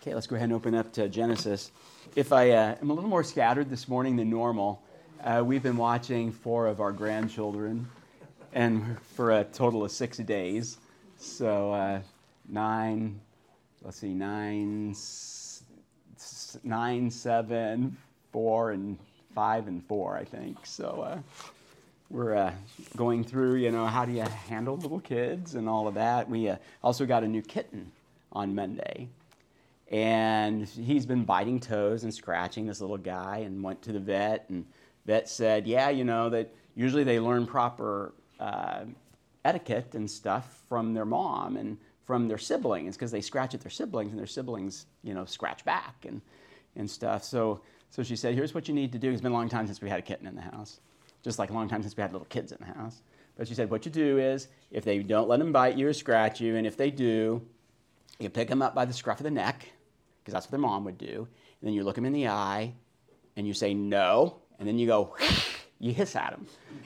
Okay, let's go ahead and open up to Genesis. If I am a little more scattered this morning than normal, we've been watching 4 of our grandchildren, and for a total of 6 days. So 9, 7, 4, and 5 and 4, I think. So we're going through, how do you handle little kids and all of that. We also got a new kitten on Monday. And he's been biting toes and scratching, this little guy, and went to the vet. And vet said, that usually they learn proper etiquette and stuff from their mom and from their siblings, because they scratch at their siblings, and their siblings, scratch back and stuff. So she said, here's what you need to do. It's been a long time since we had a kitten in the house, just like a long time since we had little kids in the house. But she said, what you do is, if they don't let them bite you or scratch you, and if they do, you pick them up by the scruff of the neck, because that's what their mom would do. And then you look them in the eye, and you say, no. And then you go, you hiss at them.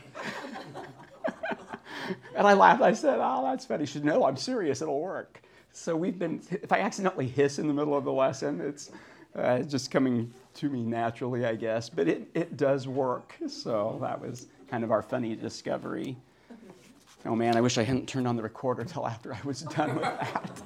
And I laughed. I said, oh, that's funny. She said, no, I'm serious. It'll work. So if I accidentally hiss in the middle of the lesson, it's just coming to me naturally, I guess. But it does work. So that was kind of our funny discovery. Oh, man, I wish I hadn't turned on the recorder till after I was done with that.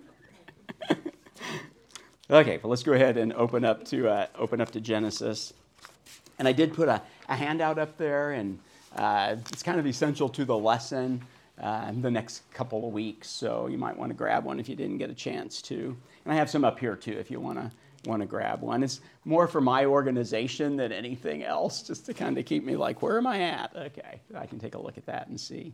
Okay, well, let's go ahead and open up to Genesis. And I did put a handout up there, and it's kind of essential to the lesson the next couple of weeks, so you might want to grab one if you didn't get a chance to. And I have some up here, too, if you want to grab one. It's more for my organization than anything else, just to kind of keep me like, where am I at? Okay, I can take a look at that and see.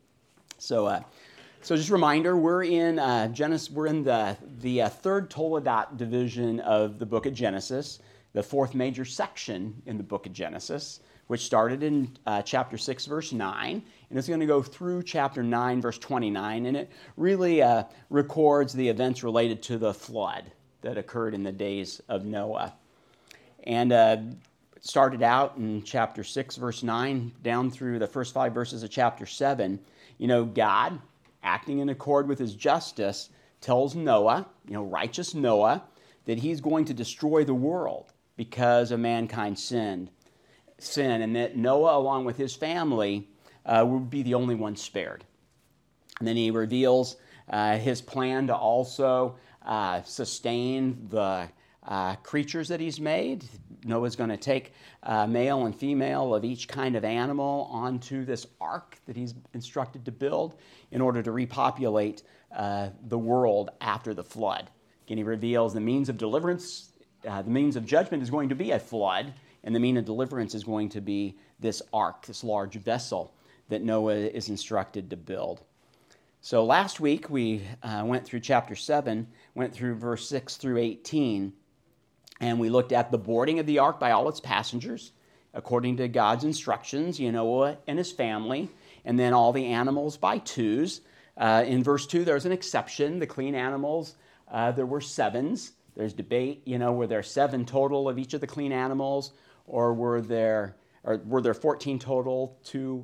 So just a reminder, we're in Genesis. We're in the third Toledot division of the book of Genesis, the fourth major section in the book of Genesis, which started in chapter 6, verse 9, and it's going to go through chapter 9, verse 29, and it really records the events related to the flood that occurred in the days of Noah. And it started out in chapter 6, verse 9, down through the first 5 verses of chapter 7. God, acting in accord with his justice, tells Noah, righteous Noah, that he's going to destroy the world because of mankind's sin, and that Noah, along with his family, would be the only one spared. And then he reveals his plan to also sustain the creatures that he's made. Noah's going to take male and female of each kind of animal onto this ark that he's instructed to build in order to repopulate the world after the flood. Again, he reveals the means of deliverance, the means of judgment is going to be a flood, and the means of deliverance is going to be this ark, this large vessel that Noah is instructed to build. So last week we went through chapter 7, went through verse 6 through 18, and we looked at the boarding of the ark by all its passengers, according to God's instructions, Noah and his family, and then all the animals by twos. In verse 2, there's an exception. The clean animals, there were 7s. There's debate, were there 7 total of each of the clean animals, or were there 14 total, 2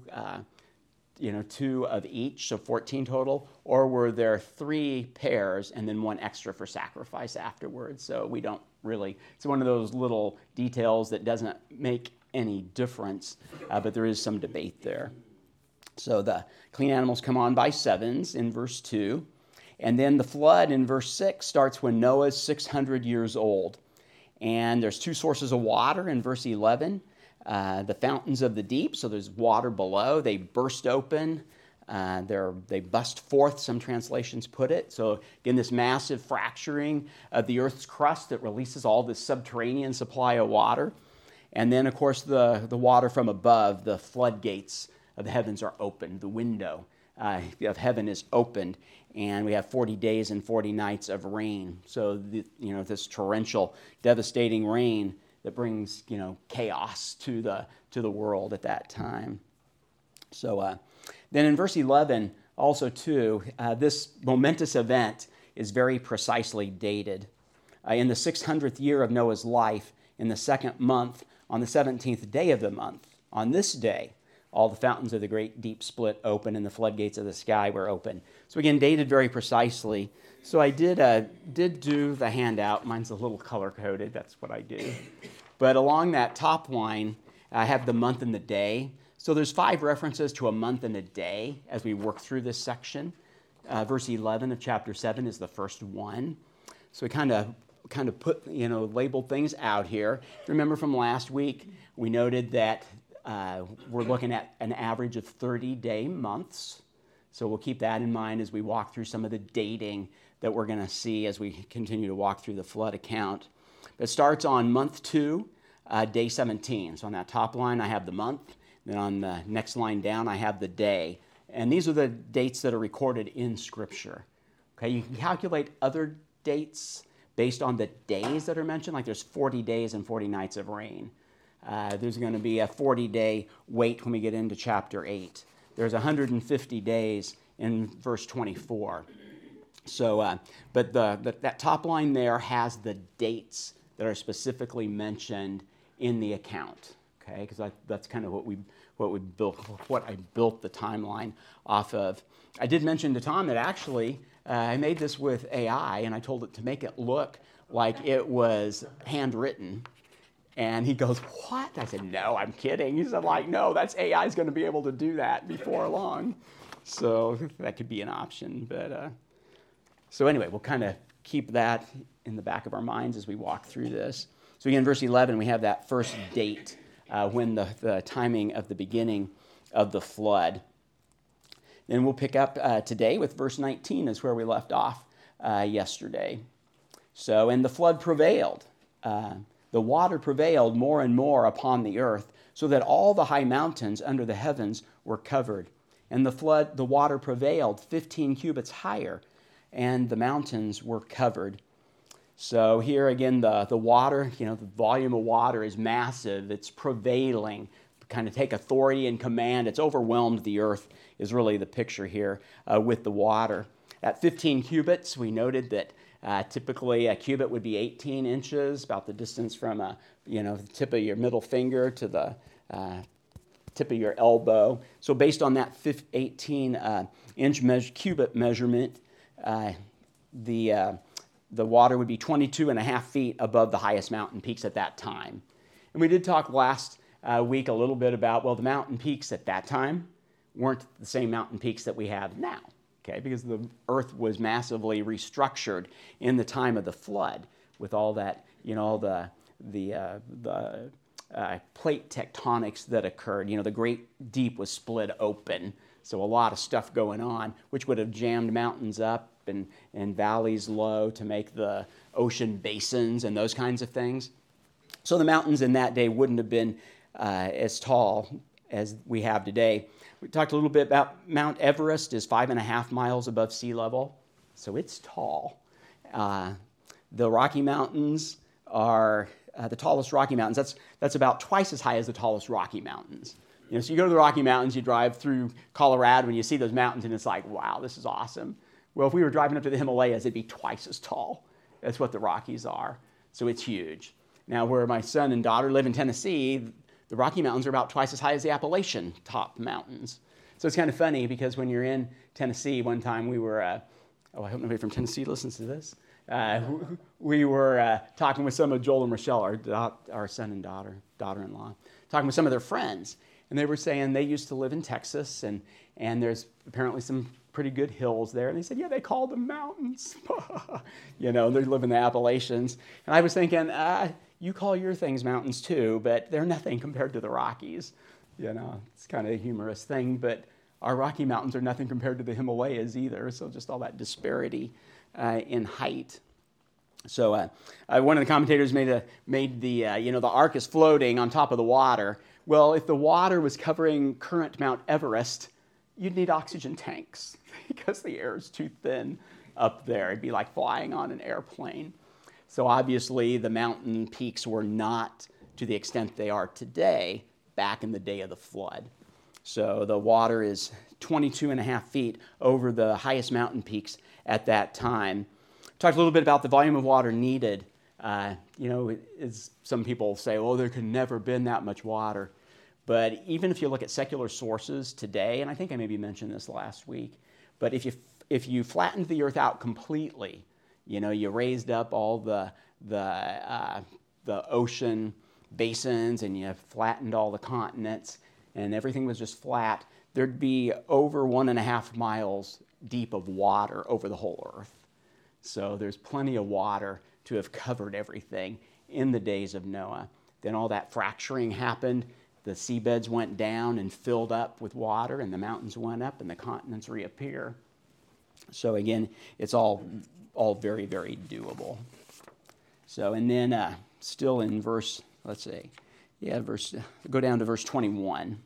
of each, so 14 total, or were there 3 pairs and then 1 extra for sacrifice afterwards? So we don't really, it's one of those little details that doesn't make any difference, but there is some debate there. So the clean animals come on by 7s in verse 2, and then the flood in verse 6 starts when Noah's 600 years old. And there's 2 sources of water in verse 11. The fountains of the deep, so there's water below. They burst open. They bust forth, some translations put it. So again, this massive fracturing of the earth's crust that releases all this subterranean supply of water. And then, of course, the water from above, the floodgates of the heavens are opened. The window of heaven is opened, and we have 40 days and 40 nights of rain. So this torrential, devastating rain that brings chaos to the world at that time. So then in verse 11, also too, this momentous event is very precisely dated. In the 600th year of Noah's life, in the 2nd month, on the 17th day of the month, on this day, all the fountains of the great deep split open and the floodgates of the sky were open. So again, dated very precisely. So I did do the handout. Mine's a little color-coded. That's what I do. But along that top line, I have the month and the day. So there's 5 references to a month and a day as we work through this section. Verse 11 of chapter 7 is the first one. So we kind of put, labeled things out here. Remember from last week, we noted that we're looking at an average of 30-day months. So we'll keep that in mind as we walk through some of the dating that we're going to see as we continue to walk through the flood account. It starts on month 2, day 17. So on that top line, I have the month. Then on the next line down, I have the day. And these are the dates that are recorded in Scripture. Okay, you can calculate other dates based on the days that are mentioned. Like there's 40 days and 40 nights of rain. There's going to be a 40-day wait when we get into chapter 8. There's 150 days in verse 24. So, but that top line there has the dates that are specifically mentioned in the account. Okay, because that's kind of what I built the timeline off of. I did mention to Tom that actually I made this with AI, and I told it to make it look like it was handwritten. And he goes, "What?" I said, "No, I'm kidding." He said, "No, that's AI is going to be able to do that before long." So that could be an option. But so anyway, we'll kind of keep that in the back of our minds as we walk through this. So again, verse 11, we have that first date when the timing of the beginning of the flood. Then we'll pick up today with verse 19 is where we left off yesterday. So, and the flood prevailed. The water prevailed more and more upon the earth, so that all the high mountains under the heavens were covered. And the water prevailed 15 cubits higher, and the mountains were covered. So here again, the water, the volume of water is massive. It's prevailing, kind of take authority and command. It's overwhelmed the earth is really the picture here with the water. At 15 cubits, we noted that typically a cubit would be 18 inches, about the distance from the tip of your middle finger to the tip of your elbow. So based on that 18-inch cubit measurement, the water would be 22 and a half feet above the highest mountain peaks at that time. And we did talk last week a little bit about, the mountain peaks at that time weren't the same mountain peaks that we have now, okay? Because the earth was massively restructured in the time of the flood with all that, the plate tectonics that occurred. The Great Deep was split open, so a lot of stuff going on, which would have jammed mountains up and valleys low to make the ocean basins and those kinds of things. So the mountains in that day wouldn't have been as tall as we have today. We talked a little bit about Mount Everest is 5.5 miles above sea level, so it's tall. The Rocky Mountains are the tallest Rocky Mountains. That's about twice as high as the tallest Rocky Mountains. So you go to the Rocky Mountains, you drive through Colorado, and you see those mountains, and it's like, wow, this is awesome. Well, if we were driving up to the Himalayas, it'd be twice as tall. That's what the Rockies are. So it's huge. Now, where my son and daughter live in Tennessee, the Rocky Mountains are about twice as high as the Appalachian top mountains. So it's kind of funny because when you're in Tennessee, one time we were, I hope nobody from Tennessee listens to this. We were talking with some of Joel and Rochelle, our son and daughter-in-law, talking with some of their friends. And they were saying they used to live in Texas, and there's apparently some pretty good hills there. And they said, they call them mountains. They live in the Appalachians. And I was thinking, you call your things mountains too, but they're nothing compared to the Rockies. It's kind of a humorous thing, but our Rocky Mountains are nothing compared to the Himalayas either. So just all that disparity in height. So one of the commentators made the ark is floating on top of the water. Well, if the water was covering current Mount Everest, you'd need oxygen tanks because the air is too thin up there. It'd be like flying on an airplane. So obviously the mountain peaks were not to the extent they are today back in the day of the flood. So the water is 22 and a half feet over the highest mountain peaks at that time. Talked a little bit about the volume of water needed. Some people say, there could never been that much water. But even if you look at secular sources today, and I think I maybe mentioned this last week, but if you flattened the earth out completely, you raised up all the ocean basins and you flattened all the continents and everything was just flat, there'd be over 1.5 miles deep of water over the whole earth. So there's plenty of water to have covered everything in the days of Noah. Then all that fracturing happened. The seabeds went down and filled up with water, and the mountains went up, and the continents reappear. So again, it's all very, very doable. So, and then still in verse, go down to verse 21.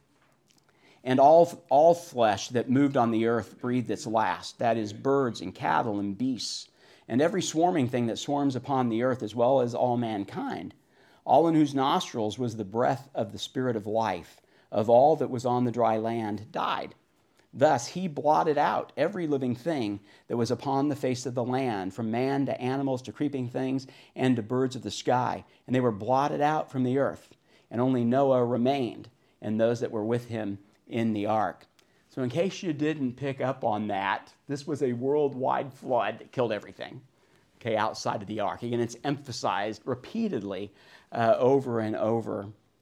And all flesh that moved on the earth breathed its last, that is, birds and cattle and beasts, and every swarming thing that swarms upon the earth, as well as all mankind, all in whose nostrils was the breath of the Spirit of life, of all that was on the dry land, died. Thus he blotted out every living thing that was upon the face of the land, from man to animals to creeping things and to birds of the sky, and they were blotted out from the earth. And only Noah remained, and those that were with him in the ark. So in case you didn't pick up on that, this was a worldwide flood that killed everything, outside of the ark. Again, it's emphasized repeatedly over and over.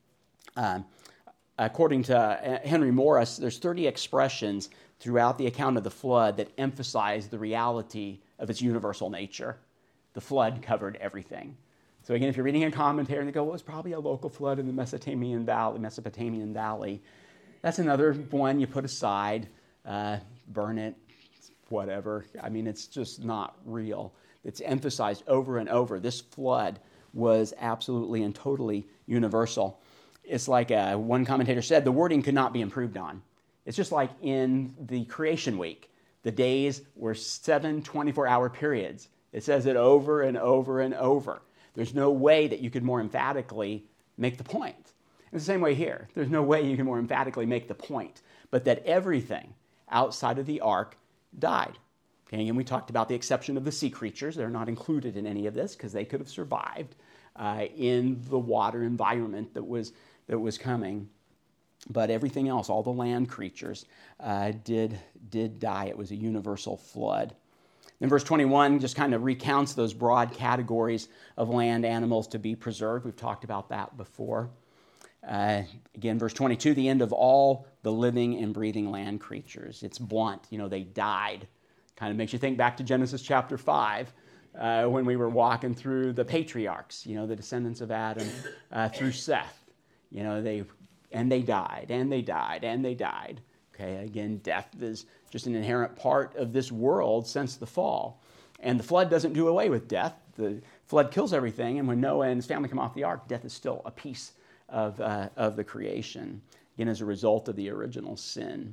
According to Henry Morris, there's 30 expressions throughout the account of the flood that emphasize the reality of its universal nature. The flood covered everything. So again, if you're reading a commentary and they go, well, it's probably a local flood in the Mesopotamian Valley, that's another one you put aside, burn it, whatever. I mean, it's just not real. It's emphasized over and over. This flood was absolutely and totally universal. It's like one commentator said, the wording could not be improved on. It's just like in the creation week. The days were 7 24-hour periods. It says it over and over and over. There's no way that you could more emphatically make the point. It's the same way here. There's no way you can more emphatically make the point, but that everything outside of the ark died. Okay, and we talked about the exception of the sea creatures. They're not included in any of this because they could have survived in the water environment that was coming. But everything else, all the land creatures, did die. It was a universal flood. Then verse 21 just kind of recounts those broad categories of land animals to be preserved. We've talked about that before. Again, verse 22, the end of all the living and breathing land creatures. It's blunt. They died. Kind of makes you think back to Genesis chapter 5 when we were walking through the patriarchs, the descendants of Adam through Seth. They died, and they died, and they died. Okay, again, death is just an inherent part of this world since the fall. And the flood doesn't do away with death. The flood kills everything, and when Noah and his family come off the ark, death is still a piece of the creation, again, as a result of the original sin.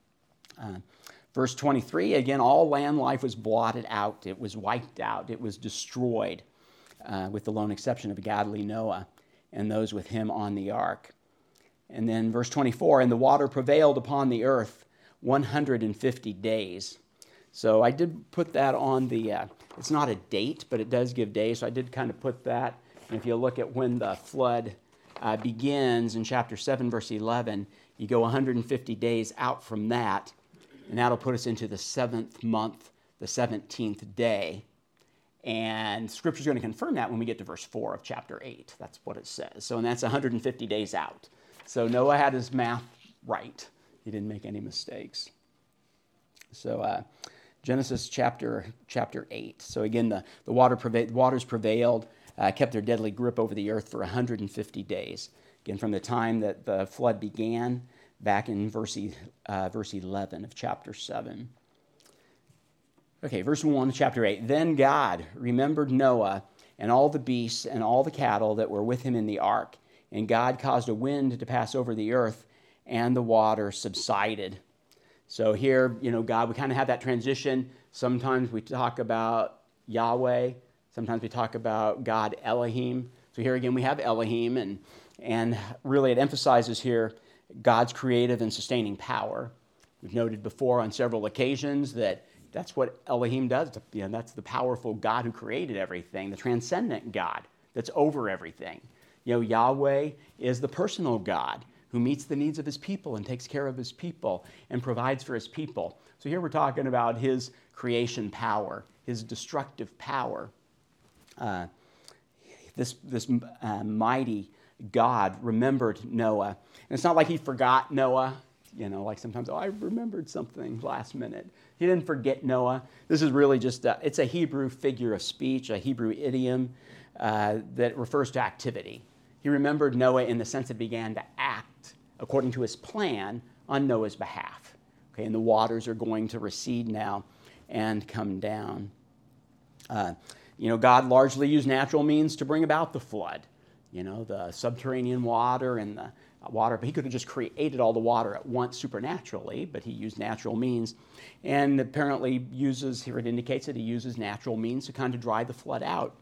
Verse 23, again, all land life was blotted out. It was wiped out. It was destroyed, with the lone exception of godly Noah and those with him on the ark. And then verse 24, and the water prevailed upon the earth 150 days. So I did put that on the, it's not a date, but it does give days, so I did kind of put that. And if you look at when the flood begins in chapter 7, verse 11, you go 150 days out from that, and that'll put us into the 7th month, the 17th day. And Scripture's going to confirm that when we get to verse 4 of chapter 8. That's what it says. So, and that's 150 days out. So Noah had his math right. He didn't make any mistakes. So Genesis chapter 8. So again, the waters prevailed, kept their deadly grip over the earth for 150 days. Again, from the time that the flood began, back in verse 11 of chapter 7. Okay, verse 1 of chapter 8. Then God remembered Noah and all the beasts and all the cattle that were with him in the ark. And God caused a wind to pass over the earth, and the water subsided. So here, God, we kind of have that transition. Sometimes we talk about Yahweh. Sometimes we talk about God Elohim. So here again, we have Elohim, and really it emphasizes here God's creative and sustaining power. We've noted before on several occasions that that's what Elohim does. That's the powerful God who created everything, the transcendent God that's over everything. Yahweh is the personal God who meets the needs of his people and takes care of his people and provides for his people. So here we're talking about his creation power, his destructive power. This mighty God remembered Noah. And it's not like he forgot Noah, like sometimes, I remembered something last minute. He didn't forget Noah. This is really just, it's a Hebrew figure of speech, a Hebrew idiom that refers to activity. He remembered Noah in the sense it began to act according to his plan on Noah's behalf. Okay, and the waters are going to recede now and come down. God largely used natural means to bring about the flood. The subterranean water and the water, but he could have just created all the water at once supernaturally, but he used natural means. And apparently here it indicates that he uses natural means to kind of dry the flood out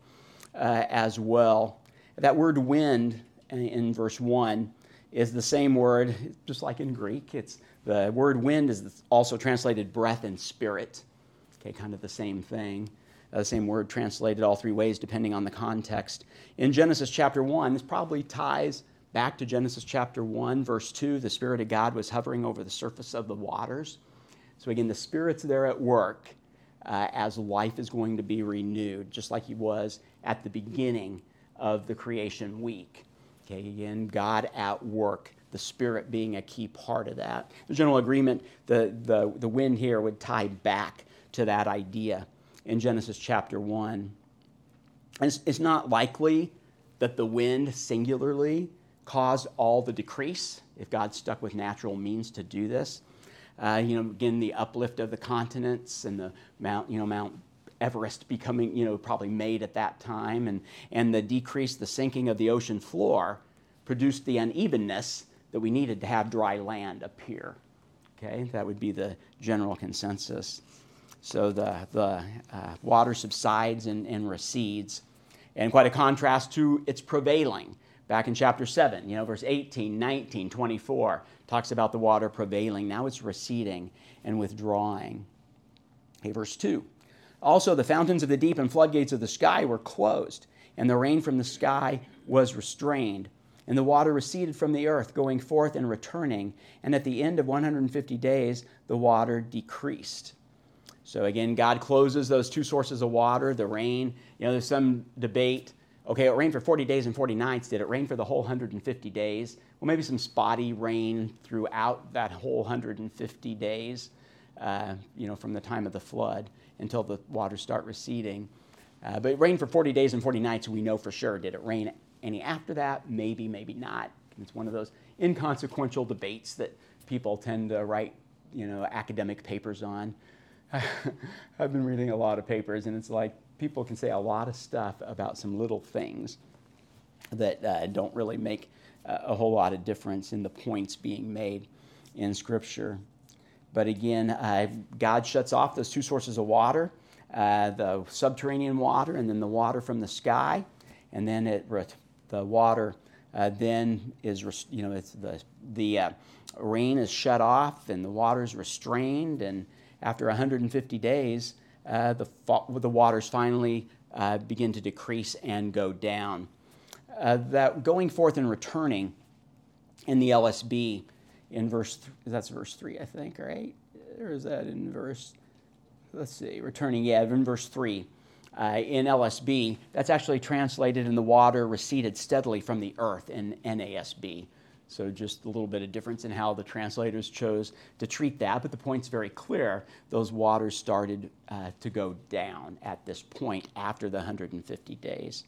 as well. That word wind in verse 1 is the same word, just like in Greek. The word wind is also translated breath and spirit. Okay, kind of the same thing. The same word translated all three ways depending on the context. In Genesis chapter 1, this probably ties back to Genesis chapter 1, verse 2. The Spirit of God was hovering over the surface of the waters. So again, the Spirit's there at work as life is going to be renewed, just like he was at the beginning of the creation week. Okay, again, God at work, the Spirit being a key part of that. The general agreement, the wind here would tie back to that idea in Genesis chapter 1. And it's not likely that the wind singularly caused all the decrease if God stuck with natural means to do this. Again, the uplift of the continents and the Mount Everest becoming, probably made at that time, and the decrease, the sinking of the ocean floor produced the unevenness that we needed to have dry land appear. Okay, that would be the general consensus. So the water subsides and recedes, and quite a contrast to its prevailing. Back in chapter 7, verse 18, 19, 24, talks about the water prevailing. Now it's receding and withdrawing. Okay, verse 2. Also, the fountains of the deep and floodgates of the sky were closed, and the rain from the sky was restrained, and the water receded from the earth, going forth and returning, and at the end of 150 days, the water decreased. So again, God closes those two sources of water, the rain. There's some debate. Okay, it rained for 40 days and 40 nights. Did it rain for the whole 150 days? Well, maybe some spotty rain throughout that whole 150 days, from the time of the flood until the waters start receding. But it rained for 40 days and 40 nights, we know for sure. Did it rain any after that? Maybe, maybe not. It's one of those inconsequential debates that people tend to write, academic papers on. I've been reading a lot of papers, and it's like people can say a lot of stuff about some little things that don't really make a whole lot of difference in the points being made in Scripture. But again, God shuts off those two sources of water, the subterranean water and then the water from the sky, and then the water then is, it's the rain is shut off and the water is restrained, and after 150 days, the waters finally begin to decrease and go down. That going forth and returning in the LSB in that's verse 3, I think, right? Or is that in verse, returning, in verse 3. In LSB, that's actually translated in the water receded steadily from the earth in NASB. So just a little bit of difference in how the translators chose to treat that, but the point's very clear. Those waters started to go down at this point after the 150 days.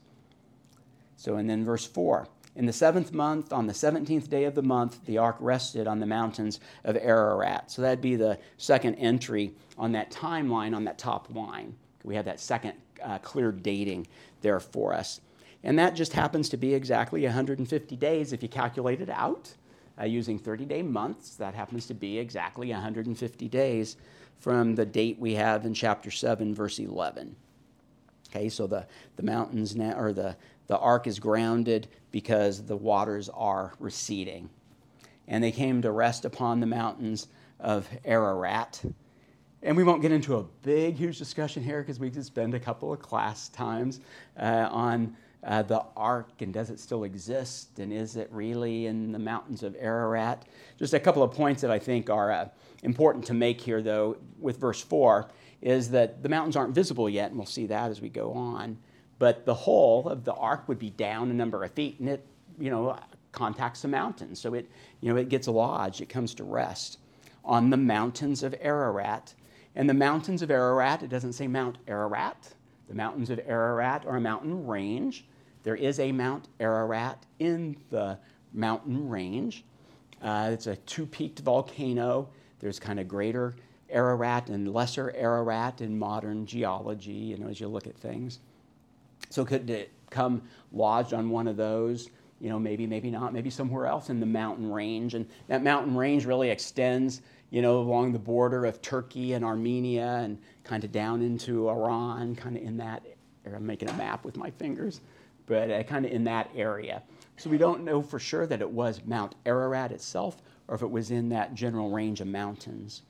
So, and then verse 4. In the 7th month, on the 17th day of the month, the ark rested on the mountains of Ararat. So that'd be the second entry on that timeline on that top line. We have that second clear dating there for us. And that just happens to be exactly 150 days if you calculate it out. Using 30-day months, that happens to be exactly 150 days from the date we have in chapter 7, verse 11. Okay, so the mountains now, or the ark is grounded because the waters are receding. And they came to rest upon the mountains of Ararat. And we won't get into a big, huge discussion here because we could spend a couple of class times on the ark, and does it still exist, and is it really in the mountains of Ararat? Just a couple of points that I think are important to make here, though, with verse 4, is that the mountains aren't visible yet, and we'll see that as we go on. But the hull of the ark would be down a number of feet, and it, contacts the mountains. So it gets lodged, it comes to rest on the mountains of Ararat. And the mountains of Ararat, it doesn't say Mount Ararat. The mountains of Ararat are a mountain range. There is a Mount Ararat in the mountain range. It's a two-peaked volcano. There's kind of greater Ararat and lesser Ararat in modern geology, as you look at things. So could it come lodged on one of those? Maybe not, maybe somewhere else in the mountain range. And that mountain range really extends, along the border of Turkey and Armenia and kind of down into Iran, kind of in that area. I'm making a map with my fingers, but kind of in that area. So we don't know for sure that it was Mount Ararat itself or if it was in that general range of mountains.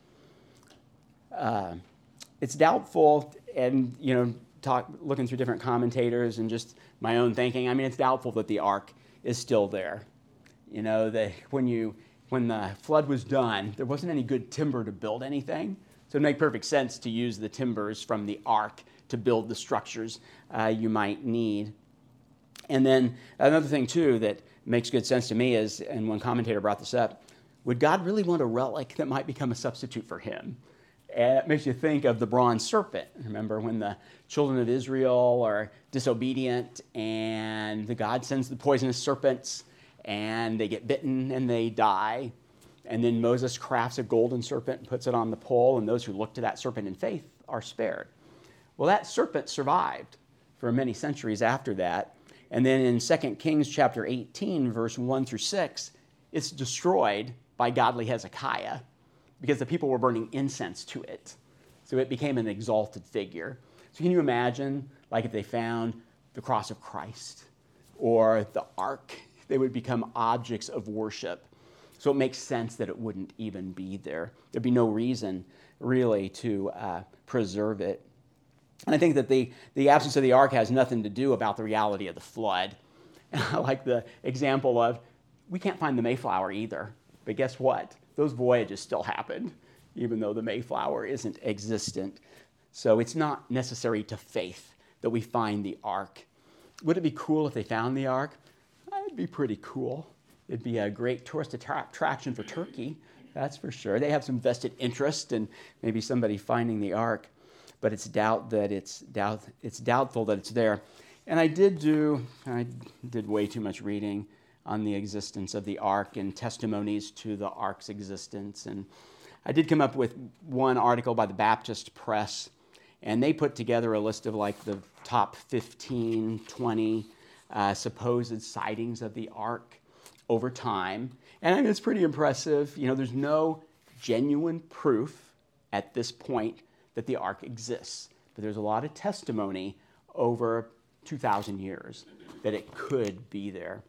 It's doubtful, and, looking through different commentators and just my own thinking, it's doubtful that the ark is still there. When the flood was done, there wasn't any good timber to build anything. So it would make perfect sense to use the timbers from the ark to build the structures you might need. And then another thing, too, that makes good sense to me is, and one commentator brought this up, would God really want a relic that might become a substitute for him? And it makes you think of the bronze serpent. Remember when the children of Israel are disobedient and the God sends the poisonous serpents and they get bitten and they die. And then Moses crafts a golden serpent and puts it on the pole, and those who look to that serpent in faith are spared. Well, that serpent survived for many centuries after that. And then in 2 Kings chapter 18, verse 1 through 6, it's destroyed by godly Hezekiah because the people were burning incense to it. So it became an exalted figure. So can you imagine, like if they found the cross of Christ or the ark, they would become objects of worship. So it makes sense that it wouldn't even be there. There'd be no reason, really, to preserve it. And I think that the absence of the ark has nothing to do about the reality of the flood. And I like the example of, we can't find the Mayflower either. But guess what? Those voyages still happened, even though the Mayflower isn't existent. So it's not necessary to faith that we find the ark. Would it be cool if they found the ark? It'd be pretty cool. It'd be a great tourist attraction for Turkey, that's for sure. They have some vested interest in maybe somebody finding the ark, but it's doubtful that it's there. And I did way too much reading on the existence of the ark and testimonies to the ark's existence. And I did come up with one article by the Baptist Press, and they put together a list of like the top 15, 20 supposed sightings of the ark over time. And it's pretty impressive. There's no genuine proof at this point that the ark exists. But there's a lot of testimony over 2,000 years that it could be there.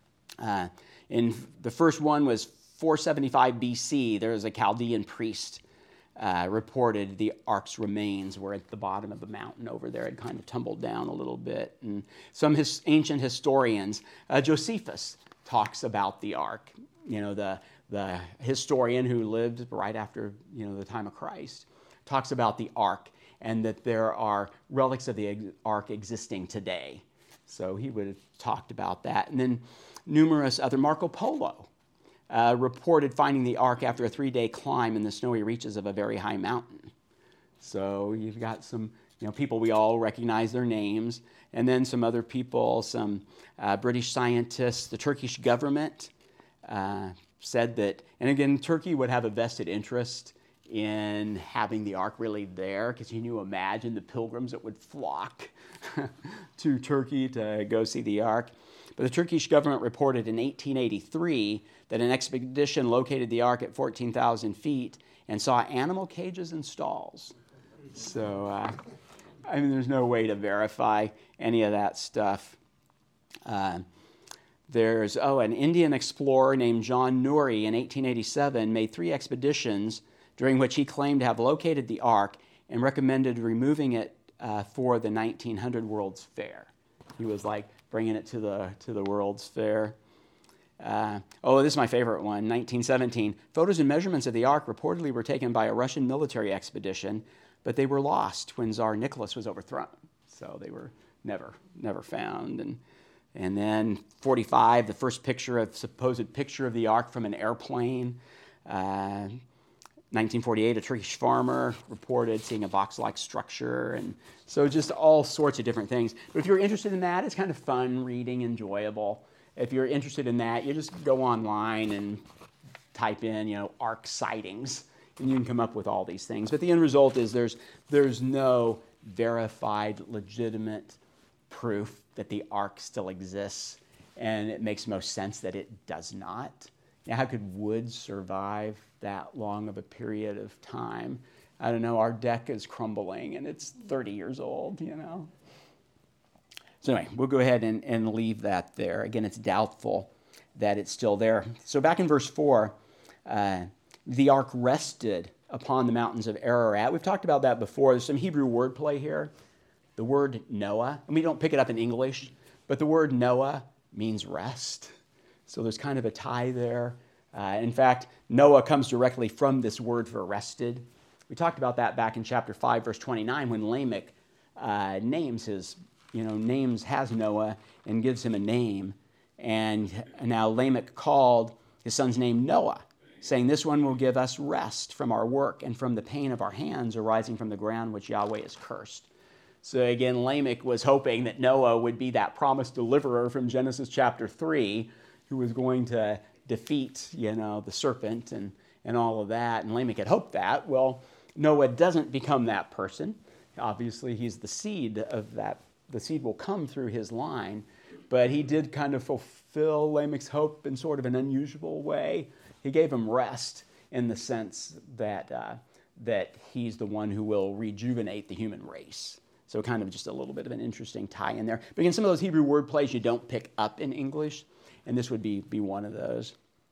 In the first one was 475 BC. There was a Chaldean priest reported the ark's remains were at the bottom of the mountain over there. It kind of tumbled down a little bit. And some ancient historians, Josephus talks about the ark. The historian who lived right after the time of Christ talks about the ark and that there are relics of the ark existing today. So he would have talked about that. And then numerous other, Marco Polo reported finding the ark after a 3-day climb in the snowy reaches of a very high mountain. So you've got some people we all recognize their names, and then some other people, some British scientists. The Turkish government said that, and again, Turkey would have a vested interest in having the ark really there, because can you imagine the pilgrims that would flock to Turkey to go see the ark? But the Turkish government reported in 1883 that an expedition located the ark at 14,000 feet and saw animal cages and stalls. So, there's no way to verify any of that stuff. There's an Indian explorer named John Nuri in 1887 made 3 expeditions during which he claimed to have located the ark and recommended removing it for the 1900 World's Fair. He was like bringing it to the World's Fair. This is my favorite one, 1917. Photos and measurements of the Ark reportedly were taken by a Russian military expedition, but they were lost when Tsar Nicholas was overthrown. So they were never found. And then 45, the first supposed picture of the Ark from an airplane. 1948, a Turkish farmer reported seeing a box-like structure. And so just all sorts of different things. But if you're interested in that, it's kind of fun reading, enjoyable. If you're interested in that, you just go online and type in, Ark sightings, and you can come up with all these things. But the end result is there's no verified, legitimate proof that the Ark still exists, and it makes most sense that it does not. Now, how could wood survive that long of a period of time? I don't know, our deck is crumbling, and it's 30 years old, So anyway, we'll go ahead and leave that there. Again, it's doubtful that it's still there. So back in verse 4, the Ark rested upon the mountains of Ararat. We've talked about that before. There's some Hebrew wordplay here. The word Noah, and we don't pick it up in English, but the word Noah means rest. So there's kind of a tie there. In fact, Noah comes directly from this word for rested. We talked about that back in chapter 5, verse 29, when Lamech has Noah and gives him a name. And now Lamech called his son's name Noah, saying, "This one will give us rest from our work and from the pain of our hands arising from the ground which Yahweh has cursed." So again, Lamech was hoping that Noah would be that promised deliverer from Genesis chapter 3 who was going to defeat, the serpent and all of that. And Lamech had hoped that. Well, Noah doesn't become that person. Obviously, he's the seed of that. The seed will come through his line. But he did kind of fulfill Lamech's hope in sort of an unusual way. He gave him rest in the sense that he's the one who will rejuvenate the human race. So kind of just a little bit of an interesting tie in there. But again, some of those Hebrew word plays you don't pick up in English, and this would be one of those.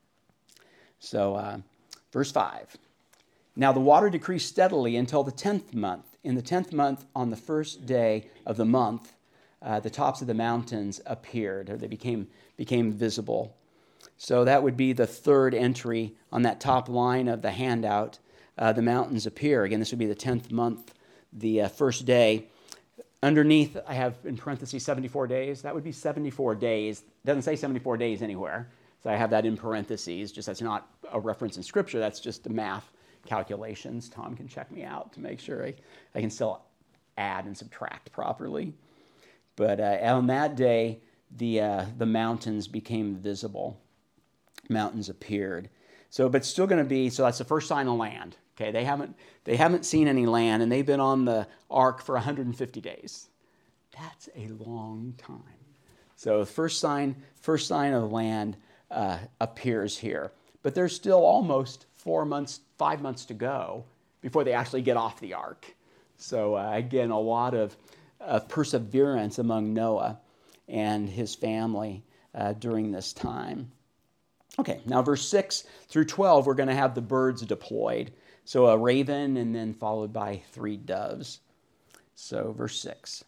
So verse 5. Now the water decreased steadily until the 10th month. In the 10th month, on the first day of the month, the tops of the mountains appeared, or they became visible. So that would be the third entry on that top line of the handout. The mountains appear. Again, this would be the 10th month, the first day. Underneath, I have in parentheses 74 days. That would be 74 days. It doesn't say 74 days anywhere. So I have that in parentheses. Just that's not a reference in Scripture. That's just the math calculations. Tom can check me out to make sure I can still add and subtract properly. But on that day, the mountains became visible. Mountains appeared. So, but still going to be, so that's the first sign of land. Okay, they haven't seen any land, and they've been on the ark for 150 days. That's a long time. So first sign of land appears here. But there's still almost 5 months to go before they actually get off the ark. So again, a lot of perseverance among Noah and his family during this time. Okay, now verse 6 through 12, we're going to have the birds deployed. So a raven and then followed by 3 doves. So verse 6.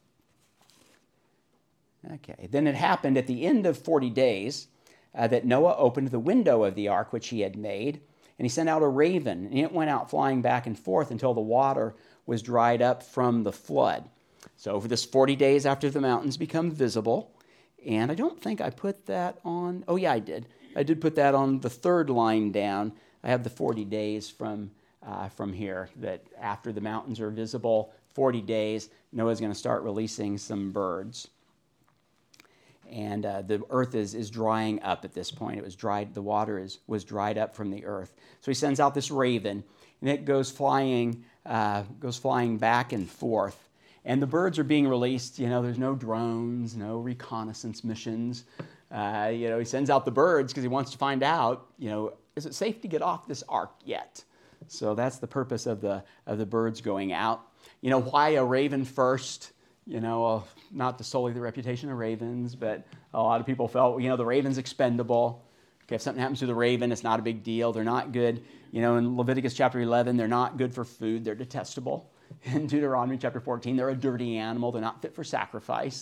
Okay, then it happened at the end of 40 days that Noah opened the window of the ark which he had made, and he sent out a raven, and it went out flying back and forth until the water was dried up from the flood. So for this 40 days after the mountains become visible, and I don't think I put that on, oh yeah, I did. I did put that on the third line down. I have the 40 days from here, that after the mountains are visible, 40 days, Noah's going to start releasing some birds. And the earth is drying up at this point. It was dried. The water was dried up from the earth. So he sends out this raven, and it goes flying back and forth. And the birds are being released. There's no drones, no reconnaissance missions. He sends out the birds because he wants to find out, is it safe to get off this ark yet? So that's the purpose of the birds going out. Why a raven first? Not to sully the reputation of ravens, but a lot of people felt, the raven's expendable. Okay, if something happens to the raven, it's not a big deal. They're not good. In Leviticus chapter 11, they're not good for food. They're detestable. In Deuteronomy chapter 14, they're a dirty animal. They're not fit for sacrifice.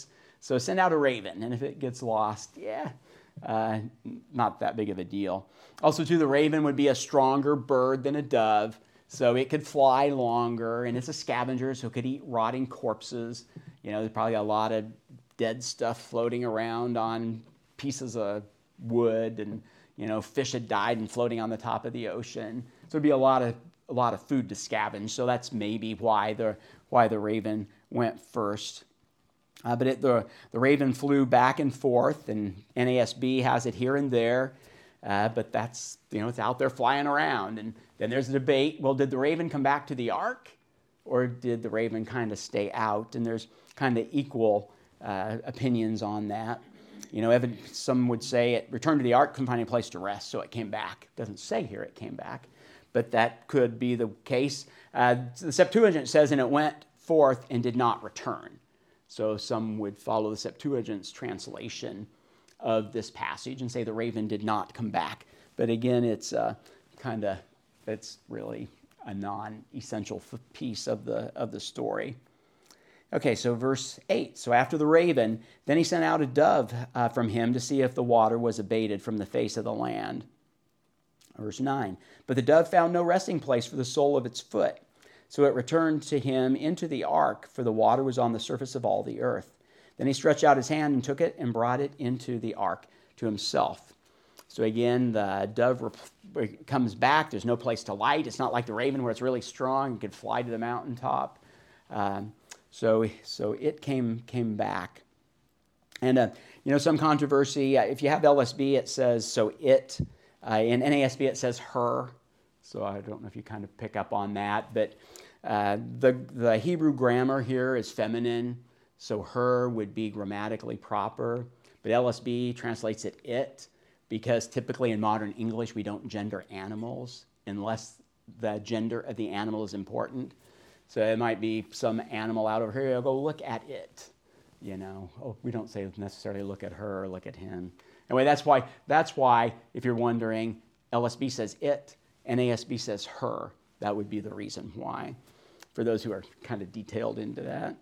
So send out a raven, and if it gets lost, not that big of a deal. Also, too, the raven would be a stronger bird than a dove, so it could fly longer, and it's a scavenger, so it could eat rotting corpses. There's probably a lot of dead stuff floating around on pieces of wood, and fish had died and floating on the top of the ocean. So it'd be a lot of food to scavenge. So that's maybe why the raven went first. But the raven flew back and forth, and NASB has it here and there. But that's, it's out there flying around. And then there's a debate. Well, did the raven come back to the ark, or did the raven kind of stay out? And there's kind of equal opinions on that. Some would say it returned to the ark, couldn't find any place to rest, so it came back. It doesn't say here it came back, but that could be the case. The Septuagint says, and it went forth and did not return. So some would follow the Septuagint's translation of this passage and say the raven did not come back. But again, it's really a non-essential piece of the story. Okay, so verse 8. So after the raven, then he sent out a dove from him to see if the water was abated from the face of the land. Verse 9. But the dove found no resting place for the sole of its foot. So it returned to him into the ark, for the water was on the surface of all the earth. Then he stretched out his hand and took it and brought it into the ark to himself. So again, the dove comes back. There's no place to light. It's not like the raven where it's really strong and could fly to the mountaintop. So it came back. And, some controversy. If you have LSB, it says, so it. In NASB, it says her. So I don't know if you kind of pick up on that. But the Hebrew grammar here is feminine. So her would be grammatically proper. But LSB translates it because typically in modern English, we don't gender animals unless the gender of the animal is important. So it might be some animal out over here. You'll go look at it. We don't say necessarily look at her or look at him. Anyway, that's why if you're wondering, LSB says it, NASB says her. That would be the reason why, for those who are kind of detailed into that.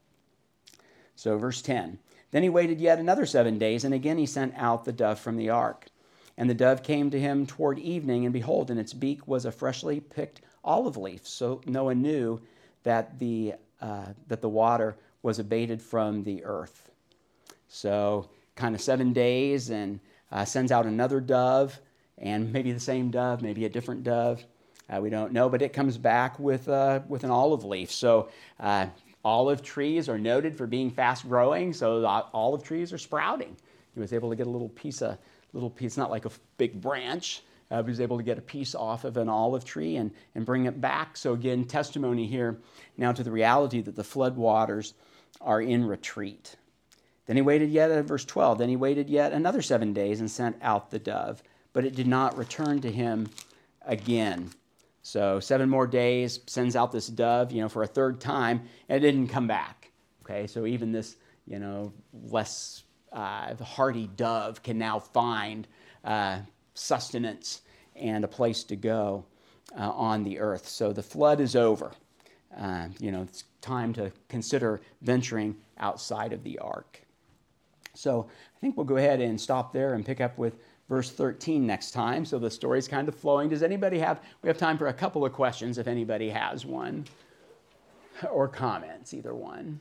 So verse 10. Then he waited yet another 7 days, and again he sent out the dove from the ark. And the dove came to him toward evening, and behold, in its beak was a freshly picked olive leaf. So Noah knew that the water was abated from the earth. So kind of 7 days, and sends out another dove, and maybe the same dove, maybe a different dove. We don't know, but it comes back with an olive leaf. So olive trees are noted for being fast growing, so the olive trees are sprouting. He was able to get a little piece, not like a big branch. He was able to get a piece off of an olive tree and bring it back. So again, testimony here now to the reality that the flood waters are in retreat. Then he waited yet, verse 12, then he waited yet another 7 days and sent out the dove, but it did not return to him again. So 7 more days, sends out this dove, for a third time, and it didn't come back. Okay, so even this, less hardy dove can now find sustenance and a place to go on the earth. So the flood is over. It's time to consider venturing outside of the ark. So I think we'll go ahead and stop there and pick up with verse 13 next time. So the story's kind of flowing. Does anybody we have time for a couple of questions if anybody has one, or comments, either one.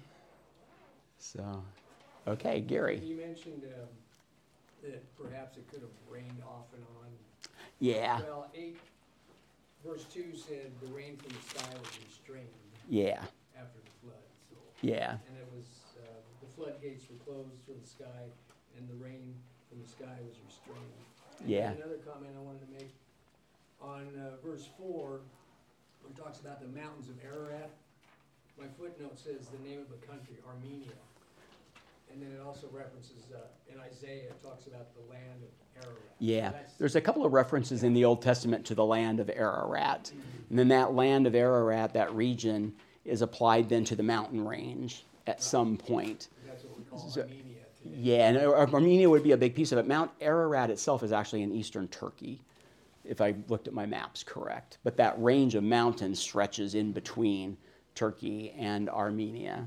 So, okay, Gary. You mentioned that perhaps it could have rained off and on. Yeah. Well, 8 verse 2 said the rain from the sky was restrained. Yeah. After the flood. So. Yeah. And it was the floodgates were closed from the sky, and the rain from the sky was restrained. And yeah. Another comment I wanted to make on verse 4, where it talks about the mountains of Ararat. My footnote says the name of the country, Armenia. And then it also references, in Isaiah, it talks about the land of Ararat. Yeah, so there's a couple of references in the Old Testament to the land of Ararat. And then that land of Ararat, that region, is applied then to the mountain range at some point. That's what we call Armenia today. Yeah, and Armenia would be a big piece of it. Mount Ararat itself is actually in eastern Turkey, if I looked at my maps correct. But that range of mountains stretches in between Turkey and Armenia.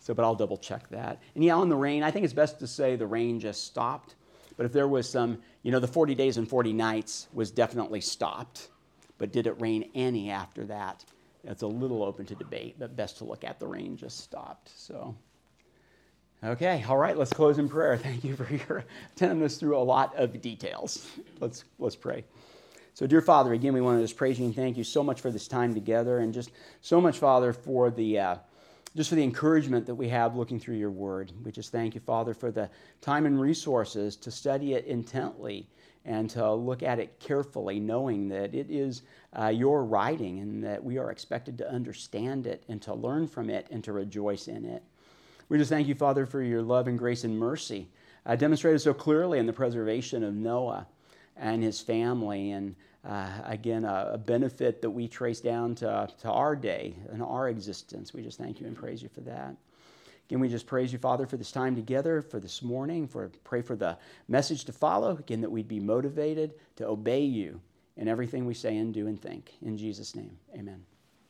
So, but I'll double check that. And yeah, on the rain, I think it's best to say the rain just stopped. But if there was some, the 40 days and 40 nights was definitely stopped. But did it rain any after that? It's a little open to debate, but best to look at the rain just stopped. So, okay, all right, let's close in prayer. Thank you for your attentiveness through a lot of details. Let's pray. So, dear Father, again, we want to just praise you and thank you so much for this time together, and just so much, Father, for the encouragement that we have looking through your word. We just thank you, Father, for the time and resources to study it intently and to look at it carefully, knowing that it is your writing and that we are expected to understand it and to learn from it and to rejoice in it. We just thank you, Father, for your love and grace and mercy demonstrated so clearly in the preservation of Noah and his family, and again, a benefit that we trace down to our day and our existence. We just thank you and praise you for that. Again, we just praise you, Father, for this time together, for this morning, pray for the message to follow, again, that we'd be motivated to obey you in everything we say and do and think. In Jesus' name, amen.